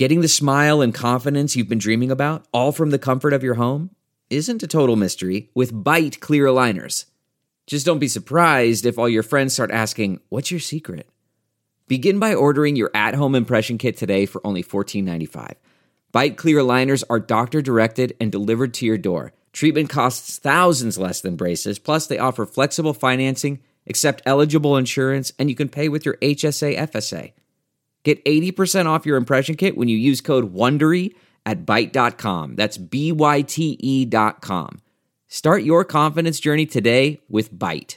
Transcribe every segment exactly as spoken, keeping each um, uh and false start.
Getting the smile and confidence you've been dreaming about, all from the comfort of your home, isn't a total mystery with Byte clear aligners. Just don't be surprised if all your friends start asking, "What's your secret?" Begin by ordering your at-home impression kit today for only fourteen ninety-five. Byte clear aligners are doctor-directed and delivered to your door. Treatment costs thousands less than braces, plus they offer flexible financing, accept eligible insurance, and you can pay with your H S A F S A. Get eighty percent off your impression kit when you use code WONDERY at byte dot com. That's B Y T E dot com. Start your confidence journey today with Byte.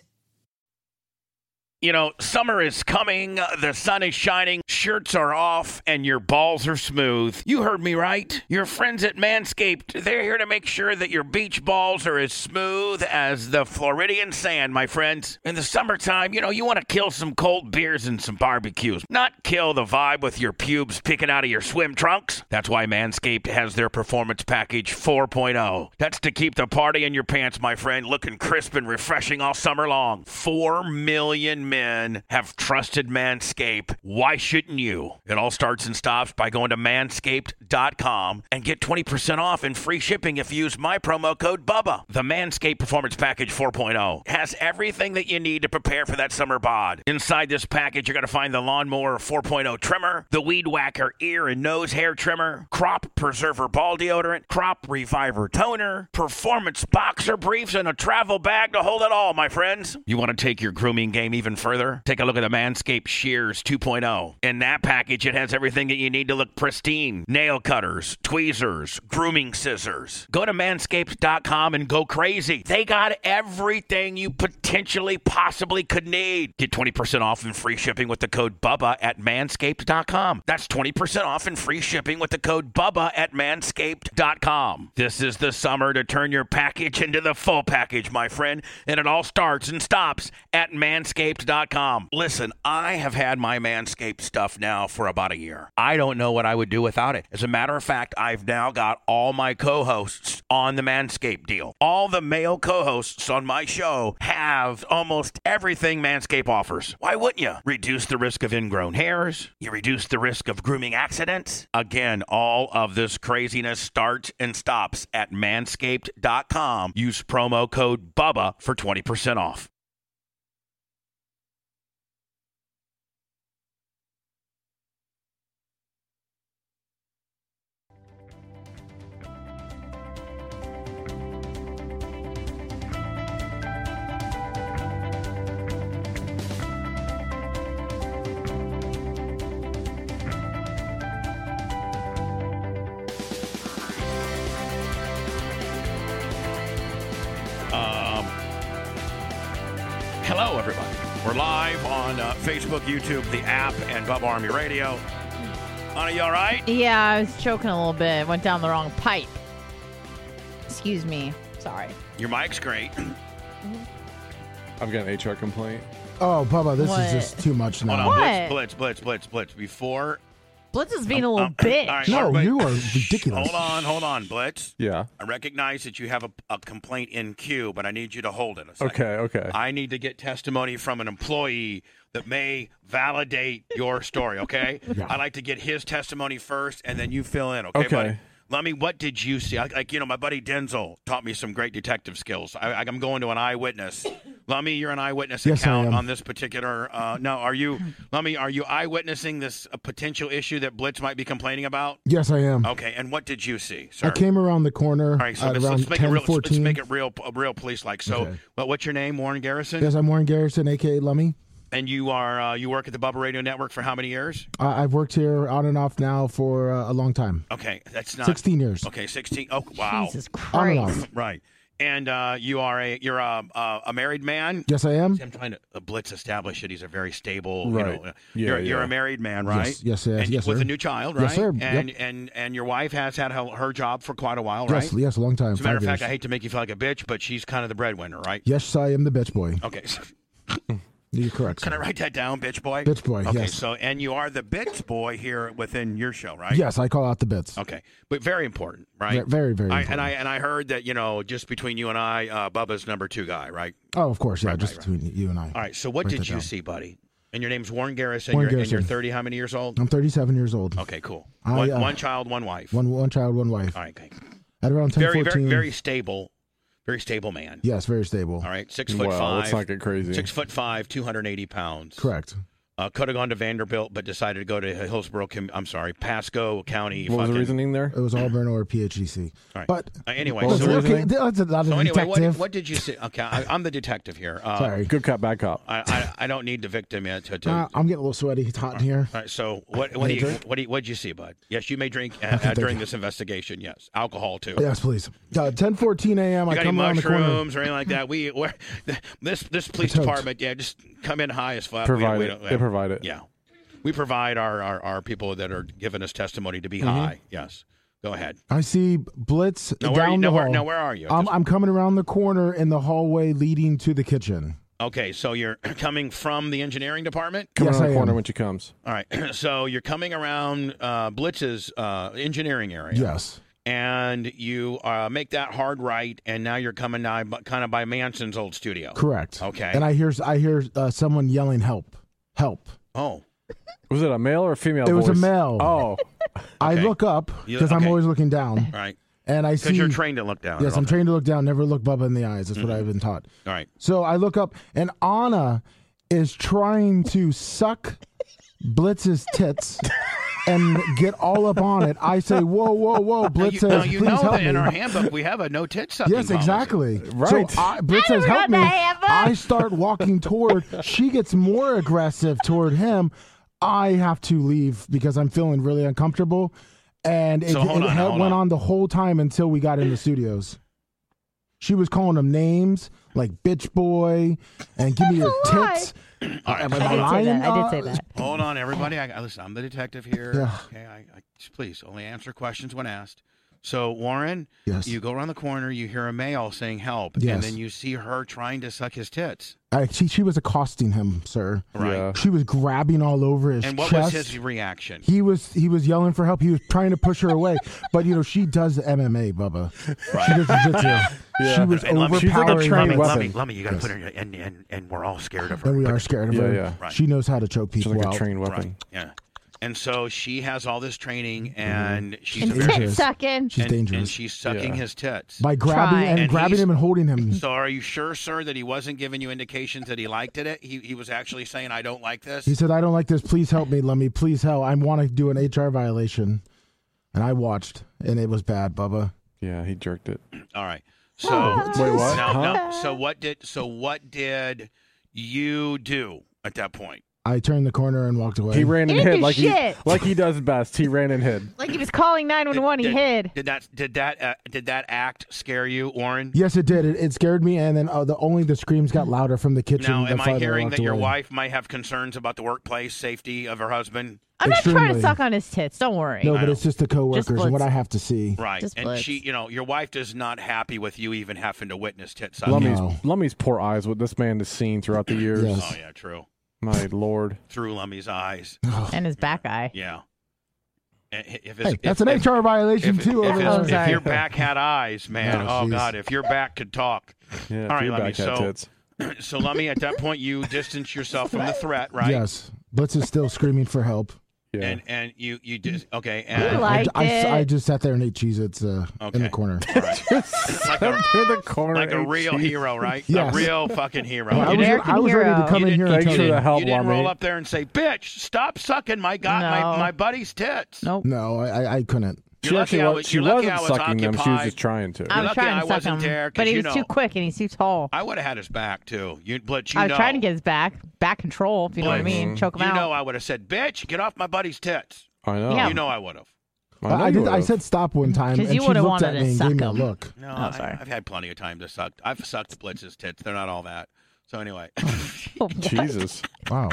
You know, summer is coming, the sun is shining, shirts are off, and your balls are smooth. You heard me right. Your friends at Manscaped, they're here to make sure that your beach balls are as smooth as the Floridian sand, my friends. In the summertime, you know, you want to kill some cold beers and some barbecues, not kill the vibe with your pubes picking out of your swim trunks. That's why Manscaped has their Performance Package four point oh. That's to keep the party in your pants, my friend, looking crisp and refreshing all summer long. Four million men have trusted Manscaped. Why shouldn't you? It all starts and stops by going to manscaped dot com and get twenty percent off and free shipping if you use my promo code BUBBA. The Manscaped Performance Package four point oh has everything that you need to prepare for that summer bod. Inside this package, you're going to find the Lawnmower four point oh trimmer, the Weed Whacker ear and nose hair trimmer, Crop Preserver ball deodorant, Crop Reviver toner, Performance boxer briefs, and a travel bag to hold it all, my friends. You want to take your grooming game even further? Take a look at the Manscaped Shears two point oh. In that package, it has everything that you need to look pristine. Nail cutters, tweezers, grooming scissors. Go to manscaped dot com and go crazy. They got everything you potentially possibly could need. Get twenty percent off and free shipping with the code BUBBA at manscaped dot com. That's twenty percent off and free shipping with the code BUBBA at manscaped dot com. This is the summer to turn your package into the full package, my friend, and it all starts and stops at manscaped dot com. Listen, I have had my Manscaped stuff now for about a year. I don't know what I would do without it. As a matter of fact, I've now got all my co-hosts on the Manscaped deal. All the male co-hosts on my show have almost everything Manscaped offers. Why wouldn't you? Reduce the risk of ingrown hairs. You reduce the risk of grooming accidents. Again, all of this craziness starts and stops at manscaped dot com. Use promo code BUBBA for twenty percent off. Hello, everybody. We're live on uh, Facebook, YouTube, the app, and Bubba Army Radio. Anna, you all right? Yeah, I was choking a little bit. Went down the wrong pipe. Excuse me. Sorry. Your mic's great. I've got an H R complaint. Oh, Bubba, this What? is just too much now. Hold on, What? Blitz, Blitz, Blitz, Blitz, Blitz. Before... Blitz is being Um, a little um, bitch. all right, No, everybody- you are Shh, ridiculous. Hold on, hold on, Blitz. Yeah. I recognize that you have a, a complaint in queue, but I need you to hold it a second. Okay, okay. I need to get testimony from an employee that may validate your story, okay? Yeah. I'd like to get his testimony first, and then you fill in, okay, Okay. buddy? Lummy, what did you see? I, like, you know, my buddy Denzel taught me some great detective skills. I, I'm going to an eyewitness. Lummy, you're an eyewitness Yes, I account am. on this particular. Uh, no, are you, Lummy? Are you eyewitnessing this uh, potential issue that Blitz might be complaining about? Yes, I am. Okay, and what did you see, sir? I came around the corner All right, so at let's, around let's make it ten real. Let's fourteen. make it real, uh, real police-like. So, Okay. what, what's your name? Warren Garrison. Yes, I'm Warren Garrison, a k a. Lummy. And you are uh, you work at the Bubba Radio Network for how many years? I I've worked here on and off now for uh, a long time. Okay, that's not sixteen years. Okay, sixteen. Oh, wow. Jesus On and Christ. off. Right. And uh, you are a you're a, a, a married man. Yes, I am. I'm trying to uh, Blitz establish that he's a very stable. Right. You know, uh, Yeah, you're you're yeah. a married man, right? Yes, yes, yes, and yes, with sir. a new child, right? Yes, sir. And Yep. and and your wife has had her, her job for quite a while, right? Yes, yes, a long time. As a matter five of fact, years. I hate to make you feel like a bitch, but she's kind of the breadwinner, right? Yes, I am the bitch boy. Okay. So, You're correct. can I sir. write that down, bitch boy? Bitch boy, Okay, yes. so and you are the bitch boy here within your show, right? Yes, I call out the bits. Okay, but very important, right? Ve- Very, very I, important. and I and I heard that you know just between you and I, uh, Bubba's number two guy, right? oh, of course, yeah, Right, just right, right. between you and I. All right. So what Write did that you down. see, buddy? And your name's Warren Garrison. Warren you're, and you're Garrison. thirty. How many years old? I'm thirty-seven years old. Okay, cool. I, One, uh, one child, one wife. One one child, one wife. All right, okay. At around ten, Very, fourteen. very, very stable. Very stable man. Yes, very stable. All right, six foot Well, five. let's not get crazy. Six foot five, two hundred eighty pounds. Correct. Uh, could have gone to Vanderbilt, but decided to go to Hillsborough. Com- I'm sorry, Pasco County. What was the fucking- reasoning there? It was Auburn or P H D C. All right. But Uh, anyway, What was so, the okay, reasoning? that's a, not a so anyway, what, detective. what did you see? Okay, I, I'm the detective here. Uh, Sorry. Good cop, bad cop. I, I I don't need the victim yet to. to Uh, I'm getting a little sweaty. It's hot in here. All right, so what what do May I you drink? what do you, what did you see, bud? Yes, you may drink uh, Okay, uh, thank during you. this investigation. Yes, alcohol too. Yes, please. Uh, ten fourteen a.m. You I got any come around the corner. mushrooms or anything like that? We we're, this this police It's hooked. department, yeah, just come in high as fuck. Provide we, it. don't- They provide it. Yeah, we provide our, our, our people that are giving us testimony to be Mm-hmm. high. Yes, go ahead. I see Blitz Now where, are you, down now, the where, hall. now where are you? I'm, I'm coming around the corner in the hallway leading to the kitchen. Okay, so you're coming from the engineering department. Come Yes, around I the corner am. when she comes. All right, so you're coming around uh, Blitz's uh, engineering area. Yes. And you uh, make that hard right, and now you're coming now, kind of by Manson's old studio. Correct. Okay. And I hear I hear uh, someone yelling, "Help! Help!" Oh, Was it a male or a female It was a voice? male. Oh. I Okay. look up You- because I'm okay. always looking down, right. and I Because see. you're trained to look down. Yes, at I'm all trained to look down, never look Bubba in the eyes. That's Mm-hmm. what I've been taught. times. All right. So I look up, and Anna is trying to suck Blitz's tits and get all up on it. I say, "Whoa, whoa, whoa!" Now Blitz you, says, now you "Please know help that me." in our handbook we have a no tit sucking Yes, policy. exactly. Right. So I, Blitz says, never "Help read me!" the handbook. I start walking toward. She gets more aggressive toward him. I have to leave because I'm feeling really uncomfortable, and it, So hold it on, had- hold went on. on the whole time until we got in the studios. She was calling him names like "bitch boy" and "give me your That's a lie. tits." All right. Am I I did say lying? that. I did say Uh, that. Hold on, everybody. I, I- listen, I'm the detective here. Yeah. Okay, I, I just please only answer questions when asked. So, Warren, Yes. you go around the corner, you hear a male saying help, Yes. and then you see her trying to suck his tits. I, she, she was accosting him, sir. Right. Yeah. She was grabbing all over his And what chest. was his reaction? He was he was yelling for help. He was trying to push her away, but you know she does M M A, Bubba. She does jiu-jitsu. Yeah. She was And let me- She's like a overpowering trained him. weapon. Lummy, Lummy, you got to Yes. put her in, and, and, and we're all scared of her. And we are But- scared of Yeah, her. yeah. Right. She knows how to choke She's people like a out. trained weapon. Right, yeah. And so she has all this training, and she's And very, tit dangerous. sucking. She's and, dangerous. and she's sucking Yeah. his tits. By grabbing Try. and, And grabbing he's- him and holding him. So are you sure, sir, that he wasn't giving you indications that he liked it? He he was actually saying, "I don't like this." He said, "I don't like this. Please help me, Lummy. Please help. I want to do an H R violation." And I watched, and it was bad, Bubba. Yeah, he jerked it. All right. So Wait, what? now, Huh? now, so what did so what did you do at that point? I turned the corner and walked away. He ran and He didn't hid do like he shit. like he does best. He ran and hid. Like he was calling nine one one, he did, hid. Did that did that uh, did that act scare you, Warren? Yes, it did. It, it scared me, and then uh, the only the screams got louder from the kitchen. Now, the am I farther hearing walked that your away. wife might have concerns about the workplace safety of her husband? I'm not trying to Extremely. suck on his tits. Don't worry. No, I but know. it's just the coworkers and what Blitz. I have to see. Right. Just And Blitz. she, you know, your wife is not happy with you even having to witness tit sucking. Lummy's No. Lummy's poor eyes, what this man has seen throughout the years. Yes. Oh yeah, true. My lord. Through Lummy's eyes. And his back eye. Yeah. And If it's, Hey, that's if, an if, H R violation if, too. if, over it's- Oh, there. if sorry. your back had eyes, man. Oh, Oh, jeez. God, if your back could talk. Yeah, All right, your Lummy, back had so- tits. So, Lummy, at that point, you distance yourself from the threat, right? Yes, Blitz is still screaming for help. Yeah. And and you you just okay You and liked I, it. I, I just sat there and ate Cheez-Its uh, Okay. in the corner. all right. like a in the corner. like a ate real cheese. hero, right? Yes. A real fucking hero. I You was, didn't- I was ready to hero. come you in didn't- here and Thanks tell for you. the help, you didn't Lummy. roll up there and say, "Bitch, stop sucking my god my, No. my buddy's tits." Nope. No, I, I- I couldn't. She You're actually lucky I was, was- she you're lucky wasn't I was sucking them. She was occupied. just trying to. I was lucky trying I to suck wasn't him, there, 'cause but he you was know- too quick and he's too tall. I would have had his back too. You, but you I was know, trying to get his back, back control, if you know what I Blitz, mean. Choke him you out. know, I would have said, "Bitch, get off my buddy's tits." I know. Yeah. You know, I would have. I, know I, you did. I would've. said stop one time, 'Cause and you she would've looked at wanted me to and suck gave me a him. look. No, Oh, I, sorry. I've had plenty of time to suck. I've sucked Blitz's tits. They're not all that. So anyway, Jesus. Wow.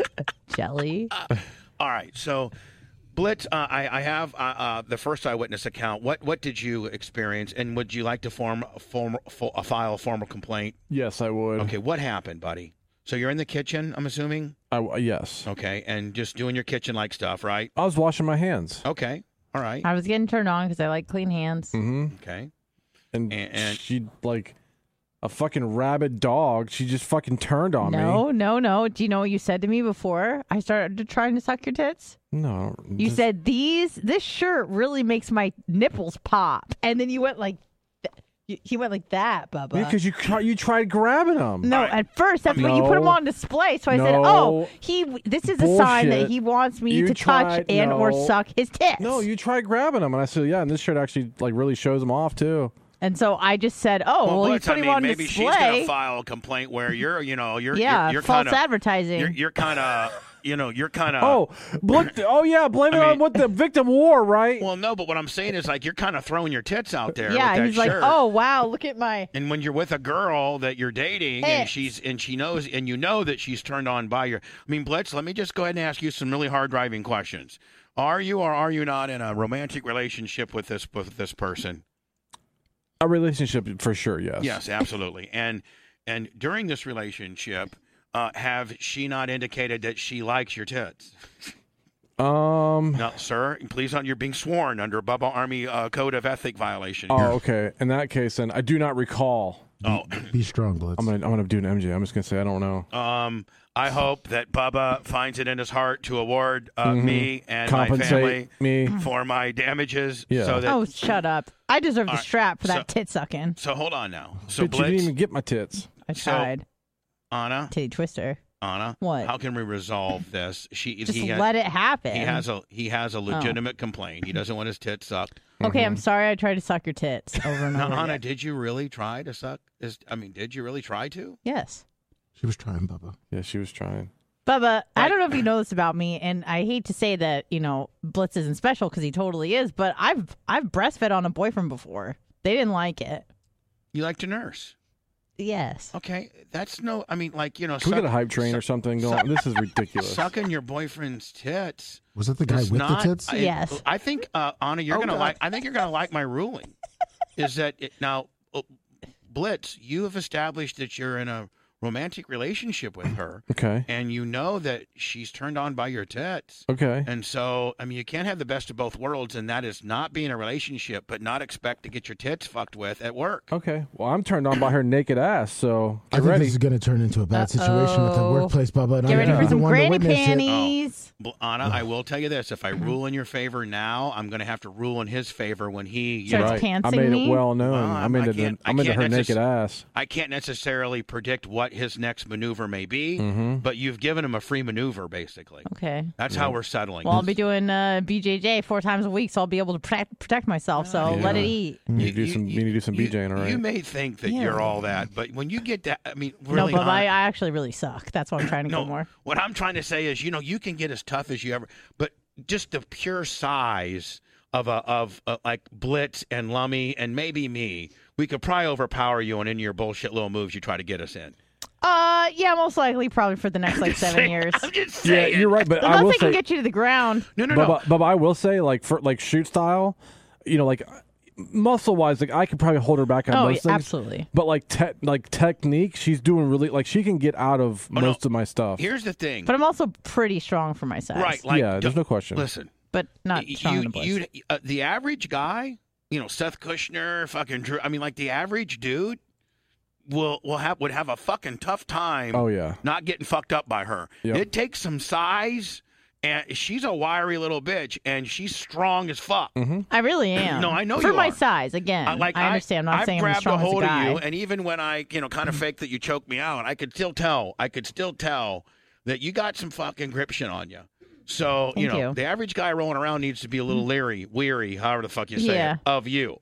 Jelly. all right. So Blitz, uh, I, I have uh, uh, the first eyewitness account. What what did you experience, and would you like to form a, form, fo- a file a formal complaint? Yes, I would. Okay, what happened, buddy? So you're in the kitchen, I'm assuming. I, yes. Okay, and just doing your kitchen like stuff, right? I was washing my hands. Okay, all right. I was getting turned on because I like clean hands. Mm-hmm. Okay. And, And- and- she like a fucking rabid dog. She just fucking turned on No, me. no, no. Do you know what you said to me before I started trying to suck your tits? No. You just- said these. This shirt really makes my nipples pop, and then you went like. th- He went like that, Bubba. because you try, you tried grabbing them. No, Alright. at first that's when you put him No. on display. So I said, No. "Oh, he. This is a sign that Bullshit. he wants me You to tried- touch and or no. suck his tits." No, you tried grabbing them, and I said, yeah, and this shirt actually like really shows them off too. And so I just said, "Oh, well, Blitz, he's putting I him mean, on maybe she's gonna display." file a complaint where you're, you know, you're, Yeah, you're, you're false kind of, advertising. you're, you're kind of, you know, you're kind of. Oh, look! Oh yeah, blame it I on mean- what the victim wore, right? Well, no, but what I'm saying is like you're kind of throwing your tits out there. yeah, with that he's like, shirt. "Oh, wow, look at my." And when you're with a girl that you're dating and Tits. she's and she knows and you know that she's turned on by your I mean, Blitz, let me just go ahead and ask you some really hard driving questions. Are you or are you not in a romantic relationship with this with this person? A relationship for sure, yes. Yes, absolutely. and and during this relationship, uh, have she not indicated that she likes your tits? Um. No, sir. Please, don't. You're being sworn under Bubba Army uh, Code of Ethic violation. Oh, You're- okay. In that case, then I do not recall. oh. Be strong, Blitz. I'm gonna I'm gonna do an M J. I'm just gonna say I don't know. Um, I hope that Bubba finds it in his heart to award uh, Mhm. me and my Compensate family me. for my damages. Yeah. So that. Oh, shut up! I deserve the All right, strap for that so- tit sucking. So hold on now. So Bitch, you didn't Blitz, even get my tits. I So- tried. Anna, Titty twister. Anna, What? how can we resolve this? She Just he, has, let it happen. he has a he has a legitimate complaint. He doesn't want his tits sucked. Okay, I'm sorry. I tried to suck your tits over and Now, over. Anna, again. did you really try to suck? Is I mean, did you really try to? Yes. She was trying, Bubba. Yeah, she was trying. Bubba, I Right. don't know if you know this about me, and I hate to say that, you know, Blitz isn't special because he totally is, but I've I've breastfed on a boyfriend before. They didn't like it. You like to nurse? Yes. Okay, that's no. I mean, like you know, Can we suck- get a hype train or something going? This is ridiculous. sucking your boyfriend's tits. Was that the guy It's with not- the tits? I, Yes. I think uh, Anna, you're Oh, gonna God. like. I think you're gonna like my ruling. Is that it, now, uh, Blitz? You have established that you're in a romantic relationship with her, Okay. and you know that she's turned on by your tits. Okay. And so, I mean, you can't have the best of both worlds, and that is not be in a relationship, but not expect to get your tits fucked with at work. Okay. Well, I'm turned on by her naked ass, so I get think ready. this is going to turn into a bad situation at the Uh-oh. workplace, Bubba. And Get I'm ready gonna for be the some one to granny witness it. panties. Well, Anna, I will tell you this: if I rule in your favor now, I'm going to have to rule in his favor when he. You Starts know, right. I pantsing made me? it well known. Well, I'm I into the, can't- I I'm into can't her necess- naked ass. I can't necessarily predict what his next maneuver may be, Mm-hmm. but you've given him a free maneuver, basically. Okay. That's how we're settling. Well, I'll be doing uh, B J J four times a week, so I'll be able to protect, protect myself. So Yeah. let it eat. You need to do some. You need to do some you, BJing, all right? You may think that Yeah. you're all that, but when you get that, I mean, No, really, but I, I hon- actually really suck. That's what I'm trying to no, go more. what I'm trying to say is, you know, you can get as tough as you ever, but just the pure size of a of a, like Blitz and Lummy and maybe me, we could probably overpower you on any of your bullshit little moves you try to get us in. Uh, yeah, most likely, probably for the next like seven Saying- years. I'm just yeah, saying. you're right, but I Unless will I can say, get you to the ground. No, no, but, no. but, but I will say, like for like shoot style, you know, like muscle wise, like I could probably hold her back on Oh, most yeah, things. absolutely. But like te- like technique, she's doing really like she can get out of Oh, no. most of my stuff. Here's the thing. But I'm also pretty strong for my size. Right, like yeah, there's don't- no question. Listen, But not y- strong in the you, boys. you, uh, the average guy, you know, Seth Kushner, fucking Drew. I mean, like the average dude will will have would have a fucking tough time. Oh yeah, Not getting fucked up by her. Yep. It takes some size, and she's a wiry little bitch, and she's strong as fuck. Mm-hmm. I really am. No, I know For you my are. size, again. Uh, like I understand. I'm not I've saying I'm as grabbed strong a hold as a guy. of you, and even when I, you know, kind of fake that you choked me out, I could still tell. I could still tell that you got some fucking gription on you. So you Thank know, you. the average guy rolling around needs to be a little leery, weary, however the fuck you say Yeah. it, of you.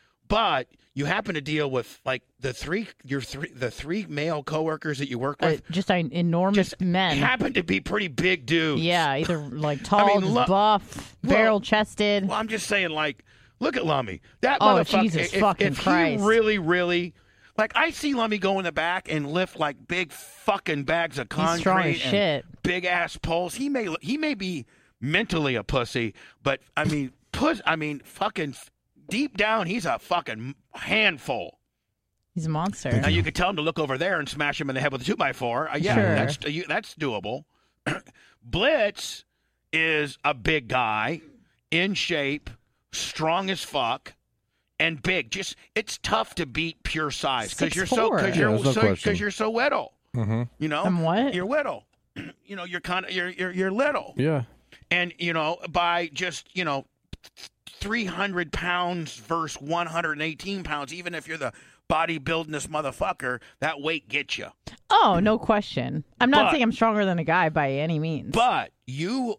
But you happen to deal with like the three, your three, the three male coworkers that you work Uh, with. just an enormous just men. happen to be pretty big dudes. Yeah, either like tall, just Lu- buff, well- barrel chested. Well, I'm just saying, like, look at Lummy. That Oh, motherfucker. Jesus if, fucking if Christ. he really, really, like, I see Lummy go in the back and lift like big fucking bags of concrete He's strong as and shit. big ass poles. He may, he may be mentally a pussy, but I mean, puss. I mean, fucking deep down, he's a fucking handful. He's a monster. Now you could tell him to look over there and smash him in the head with a two by four. Uh, yeah, Sure. that's you, that's doable. Blitz is a big guy, in shape, strong as fuck. and big. Just it's tough to beat pure size because six you're foot so four. because Yeah, you're there's no so question. because you're so little. Mm-hmm. You know, I'm what? You're little. You know, you're kind of you're you're you're little. Yeah. And you know, by just you know, three hundred pounds versus one hundred eighteen pounds, even if you're the bodybuildingest motherfucker, that weight gets you. Oh, no question. I'm not But- saying I'm stronger than a guy by any means. But you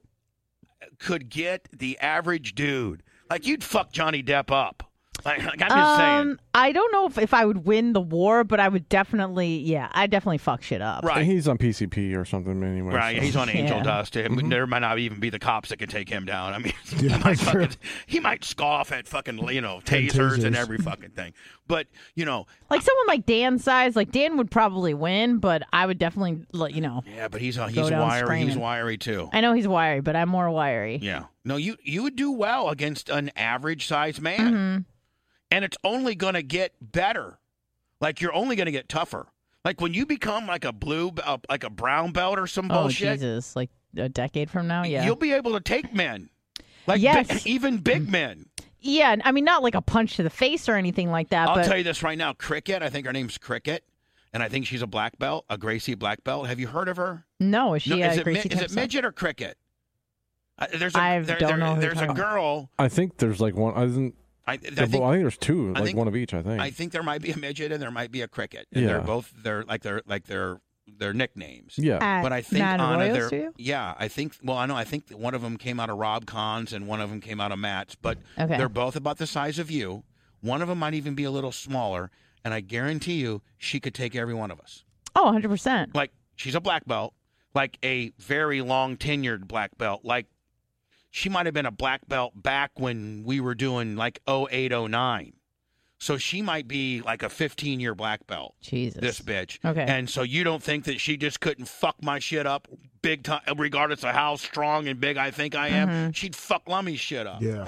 could get the average dude. Like, you'd fuck Johnny Depp up. Like, like I'm just um, saying. I don't know if, if I would win the war, but I would definitely, yeah, I definitely fuck shit up. Right. And he's on P C P or something anyway. Right, so. he's on angel Yeah. dust. And There might not even be the cops that can take him down. I mean, he, Yeah, might true. fucking, he might scoff at fucking, you know, tasers and tasers. every fucking thing. But, you know, Like someone like Dan's size, like Dan would probably win, but I would definitely, like, you know, yeah, but he's uh, Go he's down wiry. He's screaming. wiry too. I know he's wiry, but I'm more wiry. Yeah. No, you you would do well against an average sized man. Mm-hmm. And it's only going to get better. Like, you're only going to get tougher. Like, when you become like a blue, uh, like a brown belt or some Oh, bullshit, Jesus. Like a decade from now? Yeah. you'll be able to take men. Like, Yes. bi- even big men. Yeah. I mean, not like a punch to the face or anything like that, I'll but tell you this right now. Cricket, I think her name's Cricket. And I think she's a black belt, a Gracie black belt. Have you heard of her? no, is she No, uh, is, it, Gracie mi- is it Thompson? midget or Cricket? Uh, there's a, I there, don't there- know who There's you're a talking girl. I think there's like one. I, think, I, I I think think there's two, I like think- one of each. I think. I think there might be a midget and there might be a cricket. And they're Yeah. both they're like they're like their their nicknames. yeah. At But I think Nine Anna, Arroyos they're Studio? yeah. I think well, I know. I think one of them came out of Rob Kahn's and one of them came out of Matt's. But Okay. they're both about the size of you. One of them might even be a little smaller. And I guarantee you, she could take every one of us. Oh, one hundred percent. Like, she's a black belt, like a very long tenured black belt. Like, she might have been a black belt back when we were doing like oh eight, oh nine. So she might be like a fifteen year black belt. Jesus. This bitch. Okay. And so you don't think that she just couldn't fuck my shit up big time, regardless of how strong and big I think I am? Mm-hmm. She'd fuck Lummy's shit up. Yeah.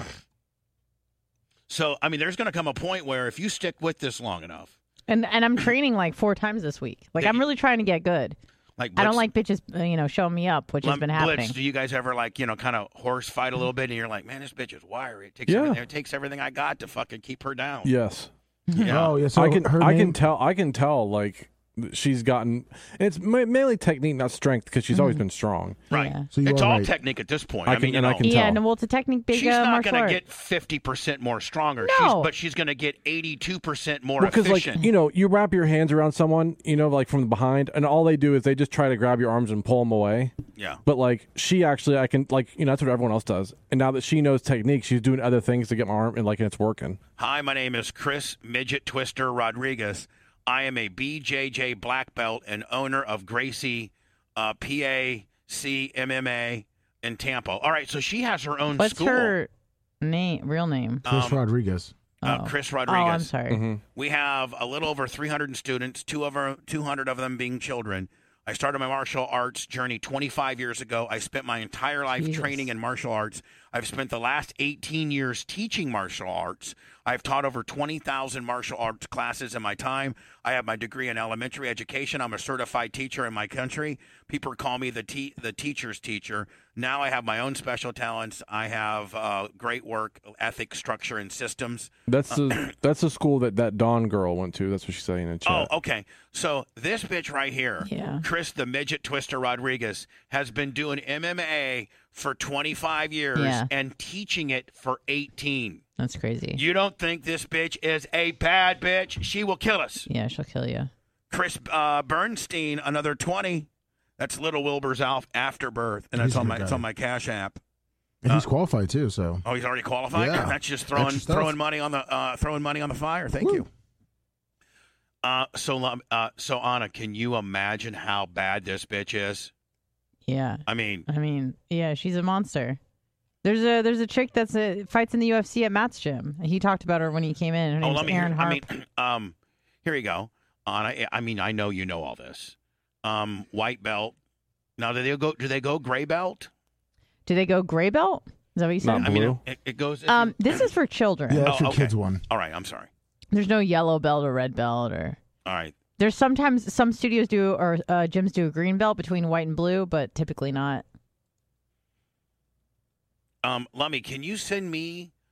So, I mean, there's going to come a point where if you stick with this long enough, And and I'm training like four times this week. Like That I'm you- really trying to get good. like I don't Blitz- like bitches, uh, you know, showing me up, which has Lum- been Blitz, happening. do you guys ever like, you know, kind of horse fight a little bit and you're like, man, this bitch is wiry. It takes, Yeah. everything, it takes everything I got to fucking keep her down. Yes. Yeah. Oh, yeah. So I can. her I name, can tell. I can tell. Like she's gotten. It's ma- mainly technique, not strength, because she's always been strong. Right. Yeah. So you it's are all right. technique at this point. I I, can- mean, you and I know, can yeah, tell. no, well, it's a technique big she's uh, not martial going art. to get fifty percent more stronger. No. She's, but she's going to get eighty-two percent more Because like efficient. you know, you wrap your hands around someone, you know, like from behind, and all they do is they just try to grab your arms and pull them away. yeah. But like she actually, I can like you know that's what everyone else does. And now that she knows technique, she's doing other things to get my arm and like and it's working. Hi, my name is Chris Midget Twister Rodriguez. I am a B J J black belt and owner of Gracie uh, P A C M M A in Tampa. All right, so she has her own What's school. her name? Real name? Chris um, Rodriguez. uh, Oh. Chris Oh, Rodriguez. I'm sorry. We have a little over three hundred students, two over two hundred of them being children. I started my martial arts journey twenty-five years ago. I spent my entire life Jesus. training in martial arts. I've spent the last eighteen years teaching martial arts. I've taught over twenty thousand martial arts classes in my time. I have my degree in elementary education. I'm a certified teacher in my country. People call me the te- the teacher's teacher. Now I have my own special talents. I have uh, great work ethic, structure, and systems. That's the that's the school that that Dawn girl went to. That's what she's saying in the chat. Oh, okay. So this bitch right here, Yeah. Chris the Midget Twister Rodriguez, has been doing M M A for twenty-five years Yeah. and teaching it for eighteen. That's crazy. You don't think this bitch is a bad bitch? She will kill us. Yeah, she'll kill you. Chris uh, Bernstein, another twenty. That's Little Wilbur's Alf Afterbirth, and He's it's a on good my it's guy. on my Cash App. And he's qualified too, so. Oh, he's already qualified. Yeah. That's just throwing Extra stuff. throwing money on the uh, throwing money on the fire. Thank Woo. you. Uh, so um, uh, so Anna, can you imagine how bad this bitch is? Yeah. I mean, I mean, yeah, she's a monster. There's a there's a chick that's a, fights in the U F C at Matt's gym. He talked about her when he came in. Her oh, name's let me. Erin Hear, I Harp. mean, um, here you go, Anna. I mean, I know you know all this. Um, white belt. Now, do they go? Do they go gray belt? Do they go gray belt? Is that what you said? Not I mean, Blue? it, it goes. Um, this is for children. Yeah, that's Oh, your okay. kids one. all right. I'm sorry. There's no yellow belt or red belt or. All right. There's sometimes some studios do or uh, gyms do a green belt between white and blue, but typically not. Um, Lummy, can you send me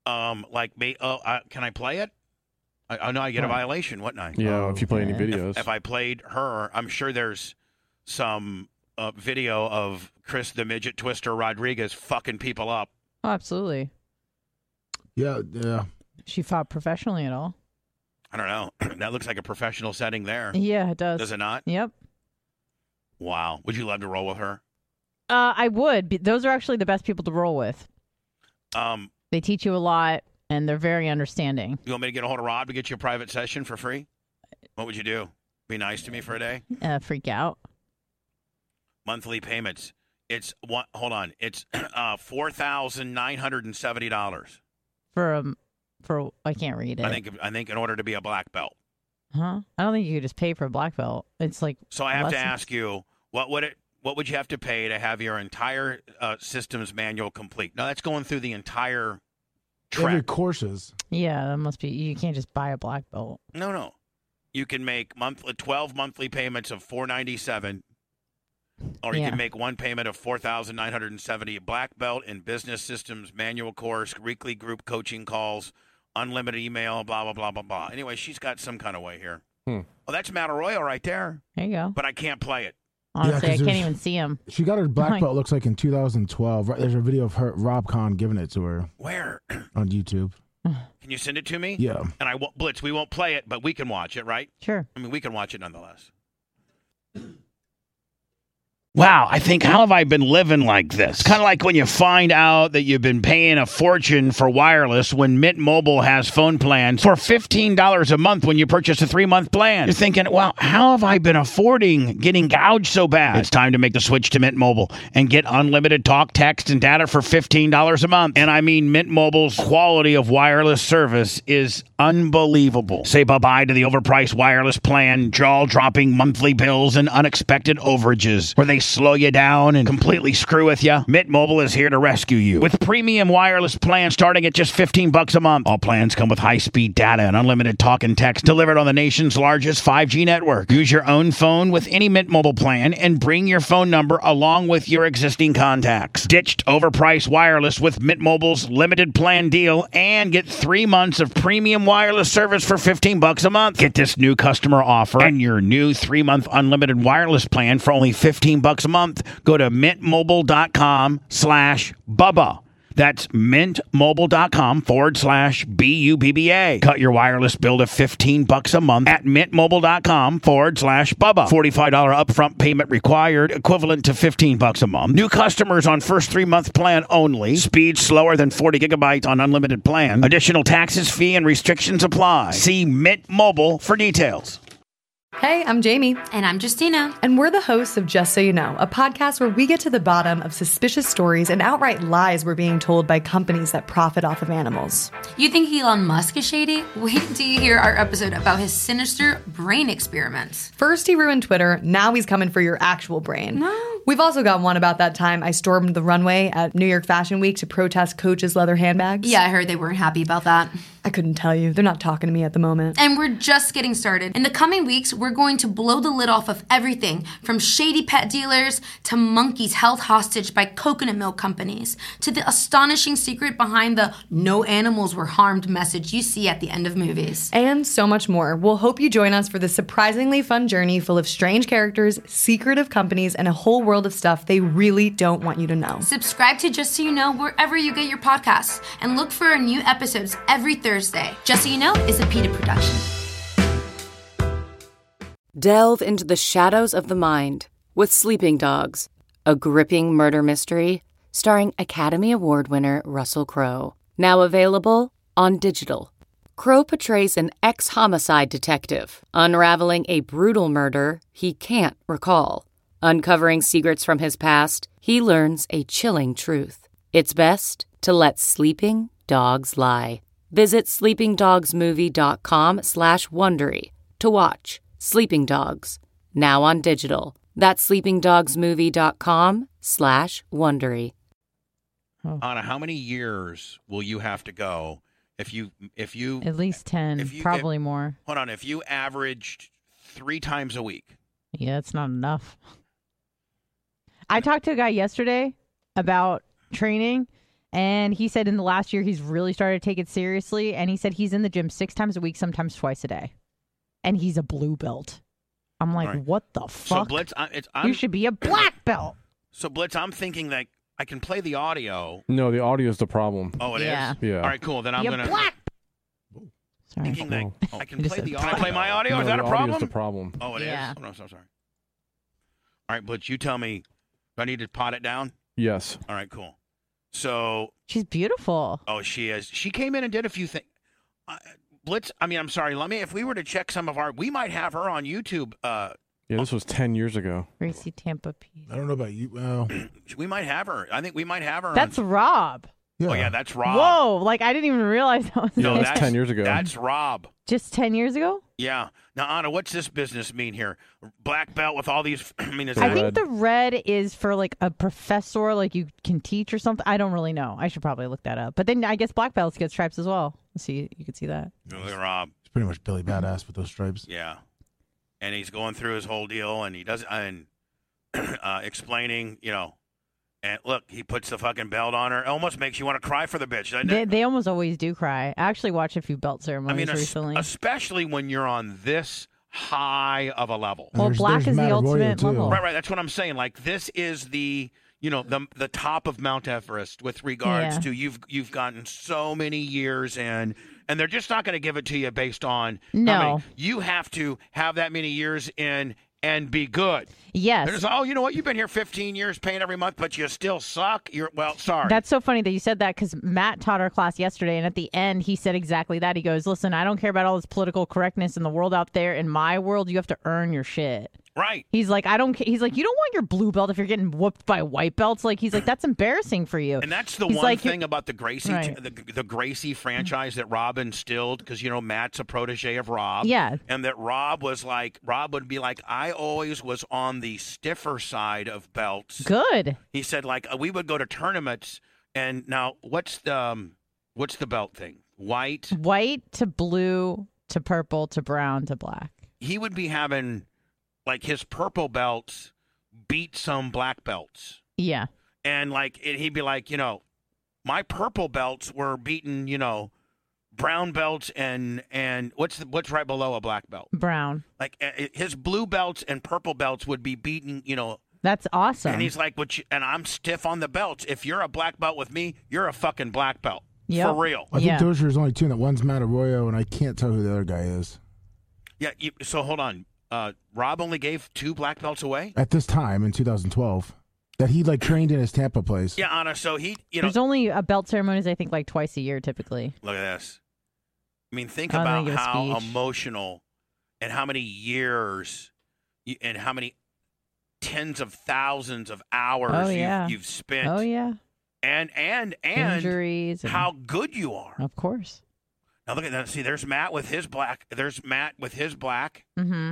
Um, like me. Oh, uh, can I play it? I, I know I get a violation, wouldn't I? Yeah, Oh, if you play any okay. videos. If, if I played her, I'm sure there's some uh, video of Chris the Midget Twister Rodriguez fucking people up. Oh, absolutely. Yeah, yeah. She fought professionally at all? I don't know. That looks like a professional setting there. Yeah, it does. Does it not? Yep. Wow. Would you love to roll with her? Uh, I would. Be- Those are actually the best people to roll with. Um, They teach you a lot, and they're very understanding. you want me to get a hold of Rob to get you a private session for free? What would you do? Be nice to me for a day? Uh, freak out. Monthly payments. It's one. Hold on. It's uh, four thousand nine hundred and seventy dollars. For um, for I can't read it. I think. I think in order to be a black belt. Huh? I don't think you could just pay for a black belt. It's like So I have less to than- ask you, what would it? What would you have to pay to have your entire uh, systems manual complete? Now that's going through the entire Every track. courses. Yeah, that must be. You can't just buy a black belt. No, no. You can make monthly twelve monthly payments of four ninety seven, or you Yeah. can make one payment of four thousand nine hundred and seventy. A black belt in business systems manual course, weekly group coaching calls, unlimited email, blah blah blah blah blah. Anyway, she's got some kind of way here. Hmm. Well, that's Matt Arroyo right there, There you go. but I can't play it. Honestly, 'cause I can't there's- even see him. She got her black Like- belt, looks like in two thousand twelve. Right, there's a video of her, Rob Kahn, giving it to her Where? on YouTube. Can you send it to me? Yeah. And I won't, Blitz, we won't play it, but we can watch it, right? Sure. I mean, we can watch it nonetheless. Wow, I think, how have I been living like this? Kind of like when you find out that you've been paying a fortune for wireless when Mint Mobile has phone plans for fifteen dollars a month when you purchase a three-month plan. You're thinking, wow, how have I been affording getting gouged so bad? It's time to make the switch to Mint Mobile and get unlimited talk, text, and data for fifteen dollars a month. And I mean, Mint Mobile's quality of wireless service is unbelievable. Say bye-bye to the overpriced wireless plan, jaw-dropping monthly bills, and unexpected overages where they slow you down and completely screw with you. Mint Mobile is here to rescue you with premium wireless plans starting at just fifteen bucks a month. All plans come with high-speed data and unlimited talk and text delivered on the nation's largest five G network. Use your own phone with any Mint Mobile plan and bring your phone number along with your existing contacts. Ditched overpriced wireless with Mint Mobile's limited plan deal and get three months of premium wireless service for fifteen bucks a month. Get this new customer offer and your new three-month unlimited wireless plan for only fifteen bucks a month. Go to mintmobile.com slash Bubba. That's mintmobile.com forward slash B U B B A. Cut your wireless bill to fifteen bucks a month at mintmobile.com forward slash Bubba. forty-five dollars upfront payment required, equivalent to fifteen bucks a month. New customers on first three-month plan only. Speed slower than forty gigabytes on unlimited plan. Additional taxes, fee, and restrictions apply. See Mint Mobile for details. Hey, I'm Jamie. And I'm Justina. And we're the hosts of Just So You Know, a podcast where we get to the bottom of suspicious stories and outright lies we're being told by companies that profit off of animals. You think Elon Musk is shady? Wait till you hear our episode about his sinister brain experiments. First he ruined Twitter, now he's coming for your actual brain. No. We've also got one about that time I stormed the runway at New York Fashion Week to protest Coach's leather handbags. Yeah, I heard they weren't happy about that. I couldn't tell you. They're not talking to me at the moment. And we're just getting started. In the coming weeks, we're going to blow the lid off of everything from shady pet dealers to monkeys held hostage by coconut milk companies to the astonishing secret behind the no animals were harmed message you see at the end of movies. And so much more. We'll hope you join us for this surprisingly fun journey full of strange characters, secretive companies, and a whole world of stuff they really don't want you to know. Subscribe to Just So You Know wherever you get your podcasts and look for our new episodes every Thursday. Just So You Know is a PETA production. Delve into the shadows of the mind with Sleeping Dogs, a gripping murder mystery starring Academy Award winner Russell Crowe. Now available on digital. Crowe portrays an ex-homicide detective unraveling a brutal murder he can't recall. Uncovering secrets from his past, he learns a chilling truth. It's best to let sleeping dogs lie. Visit sleepingdogsmovie.com slash Wondery to watch Sleeping Dogs, now on digital. That's sleepingdogsmovie.com slash Wondery. Anna, how many years will you have to go if you if you At least ten, if you- probably if- more. hold on, if you averaged three times a week? Yeah, it's not enough. I talked to a guy yesterday about training, And he said in the last year he's really started to take it seriously. And he said he's in the gym six times a week, sometimes twice a day. And he's a blue belt. I'm like, right. what the fuck? So Blitz, I, it's, I'm, you should be a black belt. So Blitz, I'm thinking that I can play the audio. No, the audio is the problem. Oh, it is. Yeah. Yeah. All right, cool. Then I'm Be a gonna. black. Sorry. Thinking that Oh. I can You just play the said audio. Can I play my audio? No, is that the a audio problem? is the problem. Oh, it is. Yeah. Oh, no, so sorry. All right, Blitz, you tell me. Do I need to pot it down? Yes. All right, cool. So, She's beautiful. oh, she is. She came in and did a few things. Uh, Blitz, I mean, I'm sorry. Let me. If we were to check some of our, we might have her on YouTube. Uh, Yeah, this was ten years ago. Gracie Tampa Peace. I don't know about you. Well, we might have her. I think we might have her. That's on, Rob. yeah. Oh yeah, that's Rob. Whoa! Like I didn't even realize that was No, Yeah, him. that's ten years ago. That's Rob. Just ten years ago. Yeah. Now, Anna, what's this business mean here? Black belt with all these. I mean, is The I that? think red. the red is for like a professor, like you can teach or something. I don't really know. I should probably look that up. But then I guess black belts get stripes as well. See, you can see that. Look at Rob. It's pretty much Billy Badass with those stripes. Yeah. And he's going through his whole deal, and he does and uh, explaining, you know. And look, he puts the fucking belt on her. It almost makes you want to cry for the bitch, doesn't They, it? they almost always do cry. I actually watched a few belt I ceremonies mean, es- recently. especially when you're on this high of a level. And Well, there's- black there's is the Matt Arroyo, ultimate too. level. Right, right. That's what I'm saying. Like this is the, you know, the the top of Mount Everest with regards Yeah. to you've you've gotten so many years in, and they're just not going to give it to you based on how No. many. You have to have that many years in and be good. Yes. There's oh, you know what? You've been here fifteen years, paying every month, but you still suck. You're well, sorry. That's so funny that you said that because Matt taught our class yesterday, and at the end, he said exactly that. He goes, listen, I don't care about all this political correctness in the world out there. In my world, you have to earn your shit. right. He's like, I don't ca-. He's like, you don't want your blue belt if you're getting whooped by white belts. Like, he's like, that's embarrassing for you. And that's the He's one like, thing about the Gracie, Right. the, the Gracie franchise that Rob instilled, because you know Matt's a protege of Rob. Yeah. And that Rob was like, Rob would be like, I always was on the stiffer side of belts. Good. He said, like, uh, we would go to tournaments, and now what's the um, what's the belt thing? White. White to blue to purple to brown to black. He would be having like his purple belts beat some black belts. Yeah. And like it, he'd be like, you know, my purple belts were beating, you know, brown belts and and what's the, what's right below a black belt? Brown. Like uh, his blue belts and purple belts would be beating, you know. That's awesome. And he's like, "But you, and I'm stiff on the belts. If you're a black belt with me, you're a fucking black belt Yep. for real." I think Yeah. those are only two. That one's Matt Arroyo, and I can't tell who the other guy is Yeah. You, so hold on. Uh, Rob only gave two black belts away. at this time in two thousand twelve. That he like trained in his Tampa place. Yeah, Anna. So he, you know, There's only a belt ceremonies, I think, like twice a year typically. look at this. I mean, think Oh, and then about give a how speech. emotional and how many years you, and how many tens of thousands of hours Oh, yeah. you've, you've spent. Oh, yeah. And and and Injuries. And, how good you are. Of course. Now look at that. See, there's Matt with his black. There's Matt with his black. Mm-hmm.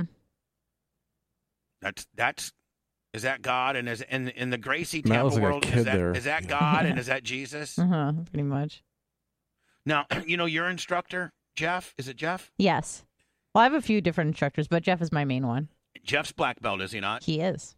That's that's is that God and is in in the Gracie Matt Tampa was like a world kid is that there. is that God and is that Jesus? Uh-huh. Pretty much. Now you know your instructor Jeff. Is it Jeff? Yes. Well, I have a few different instructors, but Jeff is my main one. Jeff's black belt, is he not? He is.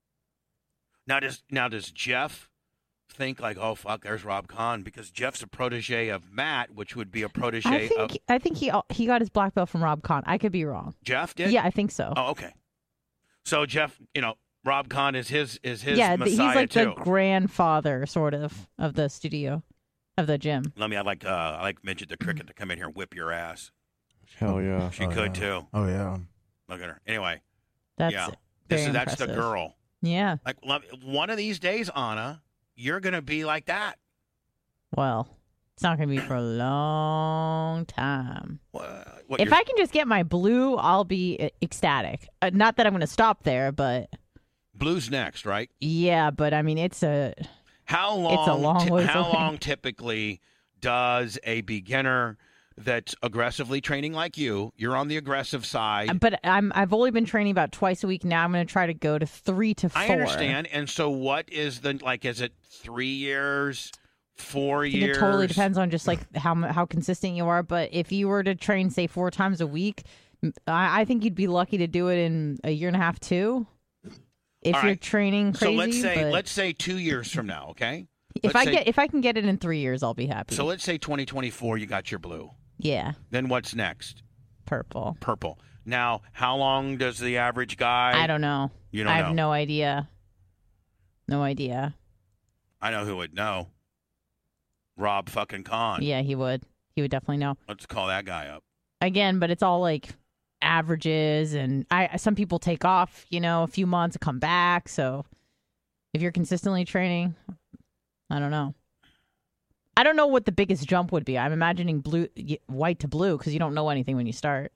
Now does now does Jeff think like, oh fuck, there's Rob Kahn, because Jeff's a protege of Matt, which would be a protege I think of I think he he got his black belt from Rob Kahn. I could be wrong. Jeff. Did Yeah, I think so. Oh, okay. So Jeff, you know, Rob Kahn is his is his yeah, th- Messiah he's like too. the grandfather, sort of, of the studio, of the gym. Let me. I like uh, I like Midget the Cricket to come in here and whip your ass. Hell yeah. She Oh, could yeah. too. Oh yeah. Look at her. Anyway, That's yeah, very this is that's the impressive. girl. Yeah. Like love- one of these days, Anna, you're gonna be like that. Well, it's not going to be for a long time. What, what, If you're- I can just get my blue, I'll be e- ecstatic. Uh, not that I'm going to stop there, but Blue's next, right? yeah. But I mean, it's a How long? It's a long ty- ways How away. long typically does a beginner that's aggressively training like you? You're on the aggressive side. But I'm I've only been training about twice a week now. I'm going to try to go to three to four. I understand. And so, what is the like? Is it three years, four I think years? it totally depends on just like how mu- how consistent you are. But if you were to train, say, four times a week, m- I, I think you'd be lucky to do it in a year and a half, too. If All you're right. training crazy. So let's say but- let's say two years from now, okay? If Let's I say- get if I can get it in three years, I'll be happy. So let's say twenty twenty-four, you got your blue. yeah, Then what's next? purple. Purple. Now, how long does the average guy? I don't know. You don't I know. have no idea. No idea. I know who would know. Rob fucking Kahn. Yeah, he would. He would definitely know. Let's call that guy up. Again, but it's all like averages, and I some people take off, you know, a few months and come back. So if you're consistently training, I don't know. I don't know what the biggest jump would be. I'm imagining blue, y- white to blue, because you don't know anything when you start.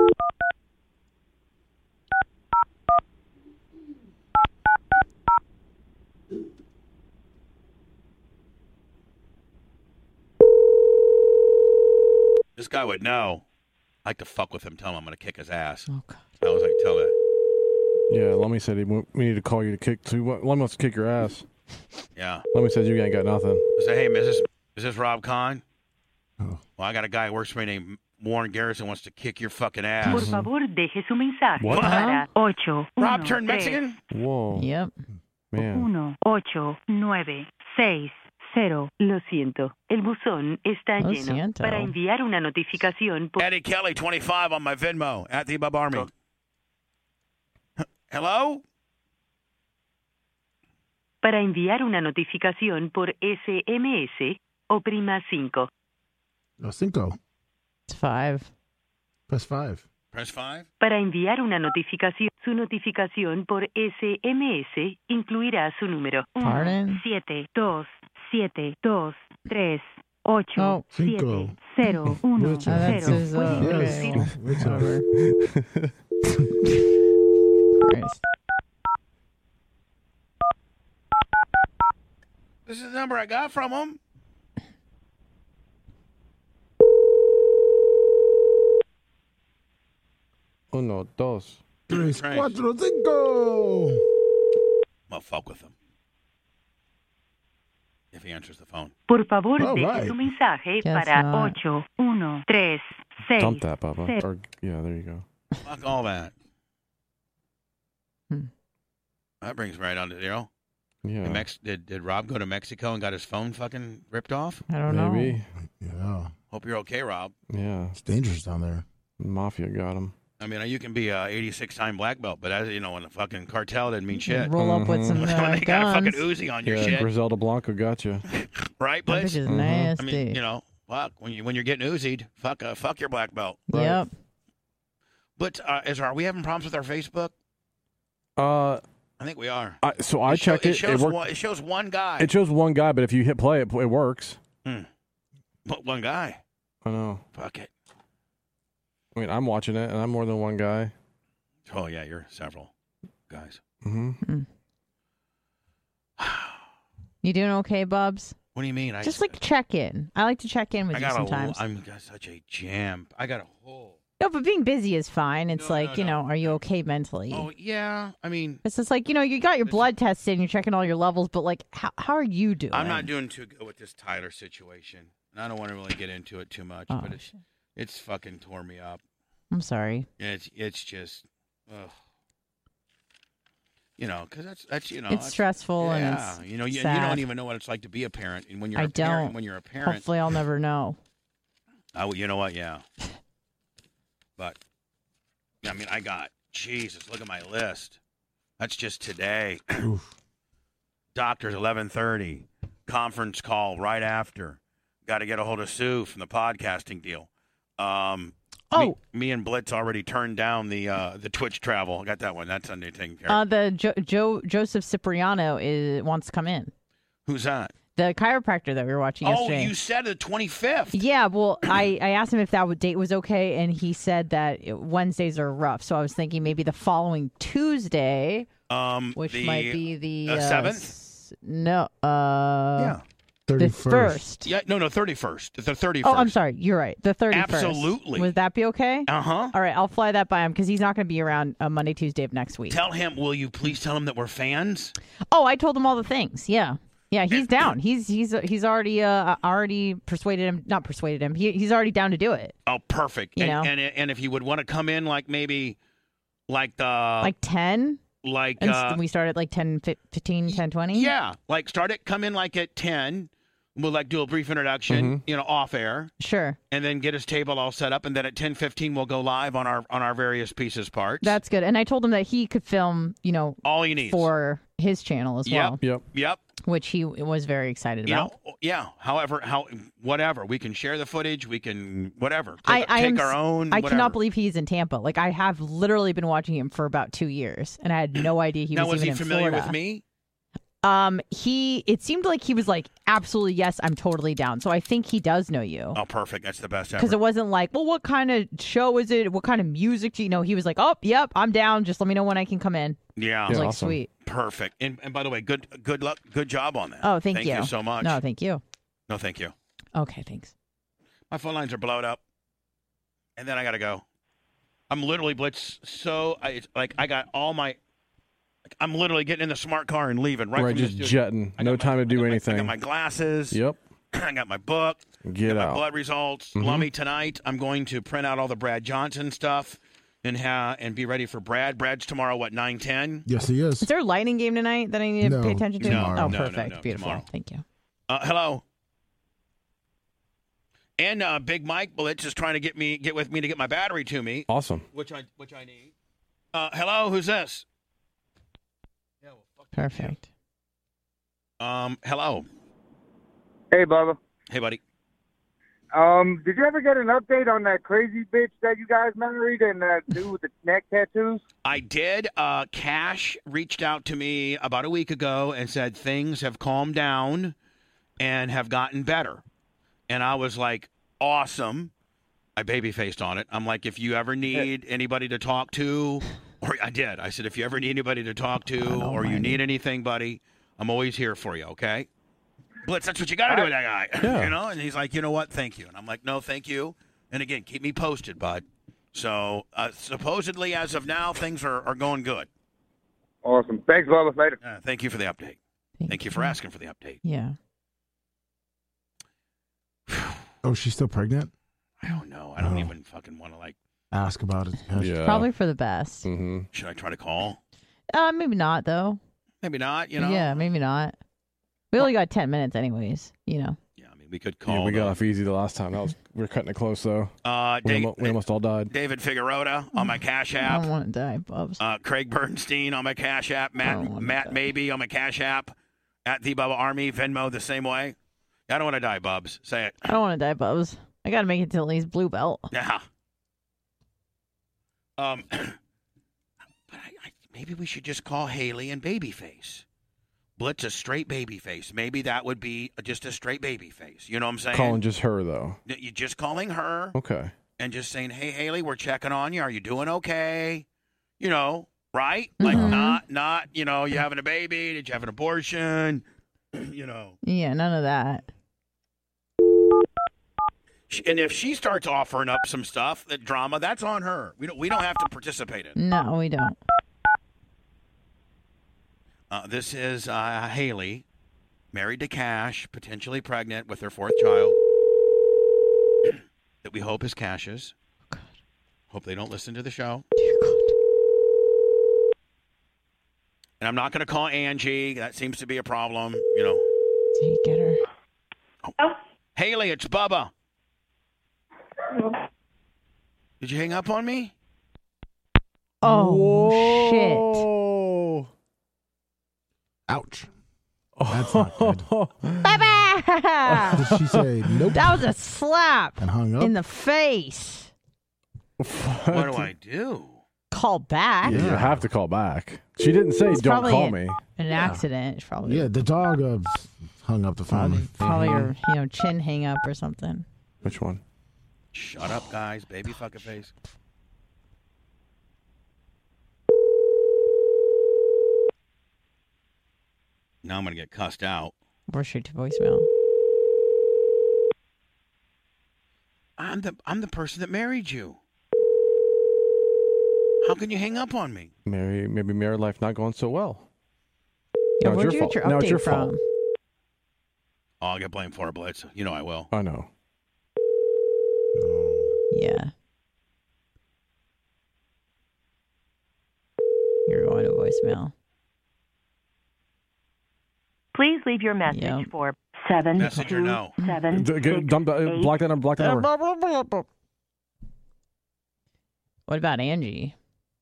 This guy would know. I like to fuck with him. Tell him I'm going to kick his ass. Oh God. I was like, tell that. Yeah, Lummy said he, we need to call you to kick. So Lummy wants to kick your ass. Yeah. Lummy says you ain't got nothing. I said, hey, Missus Is this Rob Kahn? Oh. Well, I got a guy who works for me named Warren Garrison wants to kick your fucking Por ass. favor, deje su mensaje What? para ocho, Rob uno, turned tres, Mexican? Whoa, Yep. man. uno, ocho, nueve, seis, cero. Lo siento, el buzón está Lo lleno. siento. Para enviar una notificación por... Eddie Kelly, twenty-five on my Venmo, at the Bub Army. Hello? Para enviar una notificación por S M S, oprima cinco. No, cinco. It's five. Press five. Press five. Para enviar una notificación, su notificación por S M S incluirá su número. Pardon? siete, dos, siete, dos, tres, ocho, Oh. siete, Cinco. cero, uno, Richard. Oh, that's cero. his, uh, Puede Yes. introducir Richard. Christ. This is the number I got from him. Uno, dos. Tres, Right. cuatro, cinco. I'll fuck with him. If he answers the phone. Por favor, All deje right. su mensaje Guess para not. ocho, uno, tres, seis. Dump that, Bubba. cero. Or, yeah, there you go. Fuck all that. Hmm. That brings me right on to zero. Yeah, Did, Mex- did, did Rob go to Mexico and got his phone fucking ripped off? I don't know. maybe. Yeah. Hope you're okay, Rob. Yeah, It's dangerous down there. Mafia got him. I mean, you can be a eighty-six time black belt, but as you know, in a fucking cartel, didn't mean shit. Roll up with some when uh, they got a guns. fucking Uzi on your Yeah, shit, Griselda Blanco got you. right, That Blitz? bitch is Mhm. nasty. I mean, you know, fuck when you when you're getting Uzi'd, fuck, uh, fuck your black belt. Yep. But uh, is are we having problems with our Facebook? Uh, I think we are. I, so I It show- checked it. It shows, worked- one, it shows one guy. It shows one guy, but if you hit play, it, it works. But one guy. I know. Fuck it. I mean, I'm watching it, and I'm more than one guy. Oh yeah, you're several guys. Mm-hmm. You doing okay, Bubs? What do you mean? I Just like check in. I like to check in with I you got sometimes. a. I'm got such a jam. I got a whole. No, but being busy is fine. It's No, like, no, you no. know, are you okay mentally? Oh yeah. I mean, It's just like, you know, you got your This- blood tested and you're checking all your levels, but like, how, how are you doing? I'm not doing too good with this Tyler situation, and I don't want to really get into it too much. Oh, but it's shit. it's fucking tore me up. I'm sorry. And it's it's just, ugh. You know, because that's that's you know It's that's- stressful and yeah, it's you know, you, you sad. don't even know what it's like to be a parent, and when you're I a parent, don't. when you're a parent, Hopefully I'll never know. I would- you know what? Yeah. But, I mean, I got, Jesus, look at my list. That's just today. Doctors, eleven thirty. Conference call right after. Got to get a hold of Sue from the podcasting deal. Um, Oh. Me, me and Blitz already turned down the uh, the Twitch travel. I got that one. That's Sunday taken care of. Uh, the jo- Joe Joseph Cipriano is wants to come in. Who's that? The chiropractor that we were watching Oh, yesterday. you said the twenty-fifth. Yeah, well, I, I asked him if that w- date was okay, and he said that it- Wednesdays are rough. So I was thinking maybe the following Tuesday, Um, which the, might be the uh, uh, seventh? s- No, uh, Yeah. the thirty-first. first. Yeah, no, no, thirty-first. The thirty-first. Oh, I'm sorry. You're right. The thirty-first. Absolutely. Would that be okay? Uh-huh. All right, I'll fly that by him because he's not going to be around uh, Monday, Tuesday of next week. Tell him, will you please tell him that we're fans? Oh, I told him all the things. Yeah, yeah, he's down. He's he's he's already uh already persuaded him. Not persuaded him. He he's already down to do it. Oh, perfect. You and, know? and and if you would want to come in, like maybe, like the Like ten. like And uh, we start at like ten, fifteen, ten, twenty? yeah, like start it. Come in like at ten. We'll like do a brief introduction, Mhm. you know, off air, Sure. and then get his table all set up, and then at ten fifteen we'll go live on our on our various pieces parts. That's good. And I told him that he could film, you know, all you need for his channel as Yep. well, Yep. Yep. which he was very excited You about. know, yeah. However, how whatever we can share the footage, we can whatever I, take, I take am, our s- own. I whatever. cannot believe he's in Tampa. Like I have literally been watching him for about two years, and I had no idea he now was was even he in familiar Florida. with me? Um, he. It seemed like he was like, absolutely yes, I'm totally down. So I think he does know you. Oh, perfect. That's the best Because ever. it wasn't like, well, what kind of show is it? What kind of music do you know? He was like, oh, yep, I'm down. Just let me know when I can come in. Yeah, I was Yeah, like, awesome. sweet. perfect. And and by the way, good good luck, good job on that. Oh, thank, thank you. so much. No, thank you. No, thank you. Okay, thanks. My phone lines are blowed up, and then I gotta go. I'm literally blitz. So I it's like I got all my. Like, I'm literally getting in the smart car and leaving right, Right, from just the studio. jetting. I got No my- time to I do got my- I anything. got my glasses. Yep. I got my book. Get got my out. blood results. Mhm. Lummy tonight. I'm going to print out all the Brad Johnson stuff and ha- and be ready for Brad. Brad's tomorrow. What nine ten? Yes, he is. Is there a lighting game tonight that I need to No, pay attention to? tomorrow. Oh, No, no, perfect. no, Beautiful. tomorrow. Thank you. Uh, hello. And uh, Big Mike Blitz is trying to get me get with me to get my battery to me, Awesome. which I which I need. Uh, hello, who's this? Yeah, well, fuck you, Perfect. Jim. Um, hello. Hey, Bubba. Hey, buddy. Um, did you ever get an update on that crazy bitch that you guys married and that dude with the neck tattoos? I did. Uh, Cash reached out to me about a week ago and said things have calmed down and have gotten better. And I was like, awesome. I baby-faced on it. I'm like, if you ever need anybody to talk to, or I did. I said, if you ever need anybody to talk to don't or you mind need anything, buddy, I'm always here for you, okay? Blitz, that's what you got to do with that guy. Yeah. You know? And he's like, you know what? Thank you. And I'm like, no, thank you. And again, keep me posted, bud. So uh, supposedly, as of now, things are, are going good. Awesome. Thanks, Bubba. Later. Uh, thank you for the update. Thank you for asking for the update. Yeah. Oh, she's still pregnant? I don't know. I don't Oh. even fucking want to, like, Ask about it. Yeah. Probably for the best. Mm-hmm. should I try to call? Uh, maybe not though. Maybe not, you know? Yeah, maybe not. We only got ten minutes, anyways. You know. Yeah, I mean, we could call. Yeah, we got the- off easy the last time. That was we were cutting it close though. Uh, We, Da- almo- we almost all died. David Figueroa on my Cash I App. don't want to die, Bubs. Uh, Craig Bernstein on my Cash App. I don't Matt wanna Matt die. Maybe on my Cash App. At the Bubba Army. Venmo the same way. I don't want to die, Bubs. Say it. I don't want to die, Bubs. I got to make it to at least blue belt. Yeah. Um, but I, I, maybe we should just call Haley and Babyface. Blitz a straight babyface. Maybe that would be just a straight babyface. You know what I'm saying? Calling just her though. You just calling her Okay. and just saying, "Hey, Haley, we're checking on you. Are you doing okay?" You know, right? Like Mhm. not, not. You know, you having a baby? Did you have an abortion? You know. Yeah, none of that. She- And if she starts offering up some stuff, that drama, that's on her. We don't. We don't have to participate in it. No, we don't. Uh, this is uh, Haley, married to Cash, potentially pregnant with her fourth child, that we hope is Cash's. Hope they don't listen to the show. Dear God. And I'm not going to call Angie. That seems to be a problem, you know. Did you get her? Oh. Haley, it's Bubba. Did you hang up on me? Oh, shit. Whoa. Ouch. That's not good. Bye-bye! Did she say nope That was a slap and hung up? in the face. What do I do? Call back. Yeah, you have to call back. She didn't say It's don't probably call an- me. An accident. It's probably yeah, the dog uh, hung up the phone. probably your you know chin hang up or something. Which one? Shut up, guys. Baby fucking face. Now I'm going to get cussed out. Or straight to voicemail. I'm the I'm the person that married you. How can you hang up on me? Mary, maybe married life not going so well. Yeah, Now it's where'd your you fault. get your Now it's update your from? fault. Oh, I'll get blamed for it, Blitz. You know I will. I know. Yeah. You're going to voicemail. Please leave your message Yep. for seven Message or two no? seven D- g- six dump, uh, eight. block that number. Block that number. What about Angie?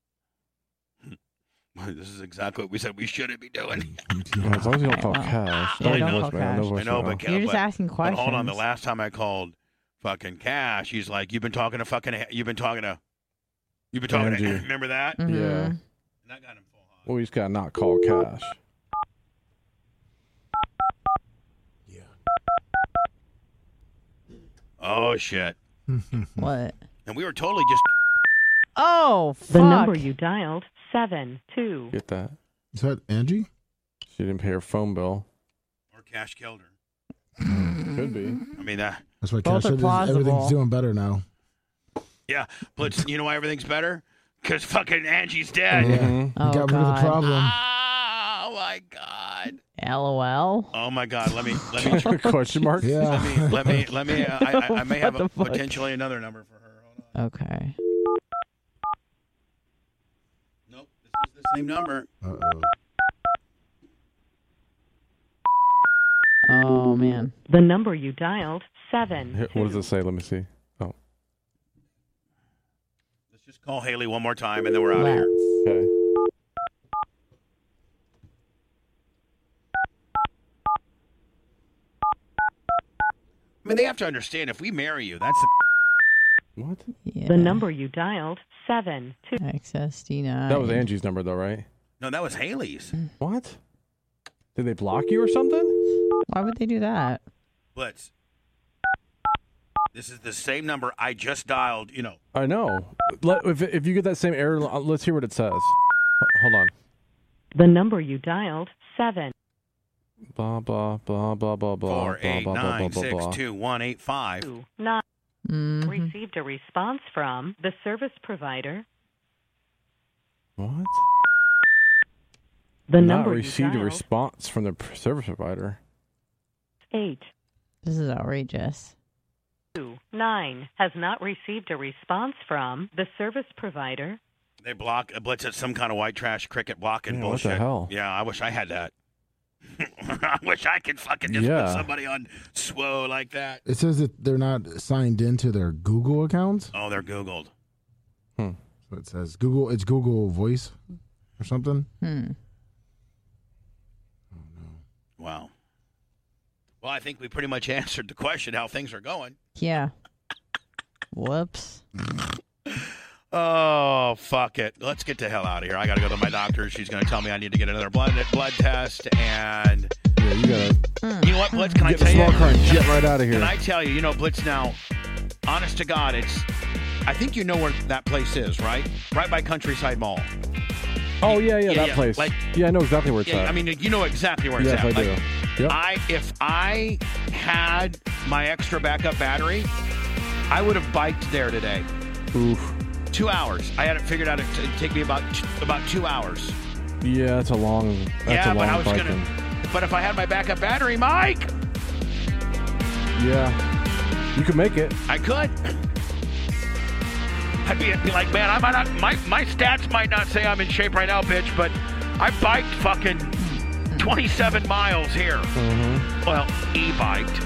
This is exactly what we said we shouldn't be doing. Yeah, as long as you don't call Well, Cash. yeah, No don't voicemail, call no Cash. voicemail. I know, but You're just but- asking But questions. hold on, the last time I called fucking Cash, he's like, "You've been talking to fucking, you've been talking to, you've been talking to." Angie. Remember that? Mhm. Yeah. And that got him full hot. Well, we just gotta not call Cash. Oh shit! What? And we were totally just. Oh, fuck. The number you dialed seven two. Get that? Is that Angie? She didn't pay her phone bill. Or Cash killed her. Could be. I mean that. That's why Both Cash are said plausible. everything's doing better now. Yeah, but you know why everything's better? Because fucking Angie's dead. Yeah. Mhm. He Oh, got rid of God. the problem. Oh my god. LOL. Oh my god. Let me let me Question mark? Yeah. let me let me let me. Uh, I, I, I may have What a, the fuck? potentially another number for her. Hold on. Okay. Nope, this is the same number. Uh-oh. Oh, man. The number you dialed seven. Here, what does it say? Let me see. Oh, Let's just call Haley one more time and then we're out of Let's. here. okay. I mean, they have to understand if we marry you, that's a, What? Yeah. The number you dialed seven two. X S D nine. That was Angie's number, though, right? no, that was Haley's. What? Did they block you or something? Why would they do that? Blitz. This is the same number I just dialed. You know, I know. Let, if if you get that same error, uh, let's hear what it says. H- Hold on. The number you dialed seven. Blah blah blah blah blah blah four blah eight blah blah nine blah six blah. two one eight five. Two nine. Mhm. Received a response from the service provider. What? The Not number received you a dialed response from the pr- service provider. eight This is outrageous. two nine has not received a response from the service provider. They block Blitz at some kind of white trash cricket blocking Yeah, what bullshit. the hell? Yeah, I wish I had that. I wish I could fucking just Yeah. put somebody on S W O like that. It says that they're not signed into their Google account. Oh, they're Googled. So it says Google. It's Google Voice or something. Hmm. Wow. Well, I think we pretty much answered the question how things are going. Yeah. Whoops. Oh, fuck it. Let's get the hell out of here. I got to go to my doctor. She's going to tell me I need to get another blood blood test. And Yeah, you gotta you know what, Blitz? Can I get the tell small you? car and jet right out of here. Can I tell you, you know, Blitz, now, honest to God, it's, I think you know where that place is, right? Right by Countryside Mall. Oh yeah, yeah, Yeah, that yeah, place. like- yeah, I know exactly where it's Yeah, at. I mean, you know exactly where it's yes, at. I Like, do. Yep. I, if I had my extra backup battery, I would have biked there today. Oof. Two hours. I had it figured out. It'd take me about t- about two hours. Yeah, that's a long. That's yeah, a long but I was biking. gonna. But if I had my backup battery, Mike, Yeah, you could make it. I could. I'd be, be like, man, I might not. My my stats might not say I'm in shape right now, bitch, but I biked fucking twenty-seven miles here. Mm-hmm. Well, e-biked.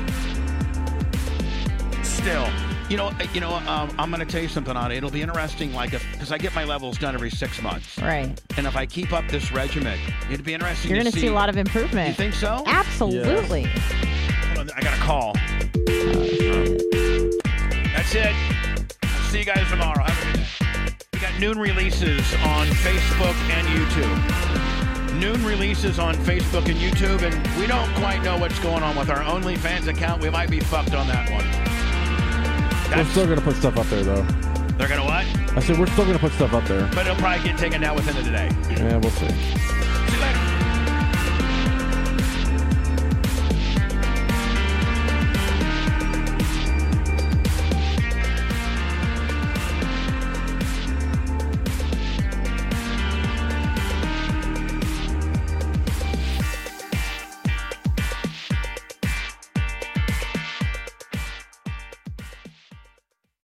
Still, you know, you know. Um, I'm going to tell you something on it. It'll be interesting, like if because I get my levels done every six months, Right. and if I keep up this regimen, it'd be interesting. You're to going to see a lot of improvement. You think so? Absolutely. Hold on, I got a call. Oh, shit. That's it. See you guys tomorrow. Have a good day. We got noon releases on Facebook and YouTube. Noon releases on Facebook and YouTube, and we don't quite know what's going on with our OnlyFans account. We might be fucked on that one. We're That's, still gonna put stuff up there, though. they're gonna what? I said we're still gonna put stuff up there. But it'll probably get taken down within the day. Yeah, we'll see.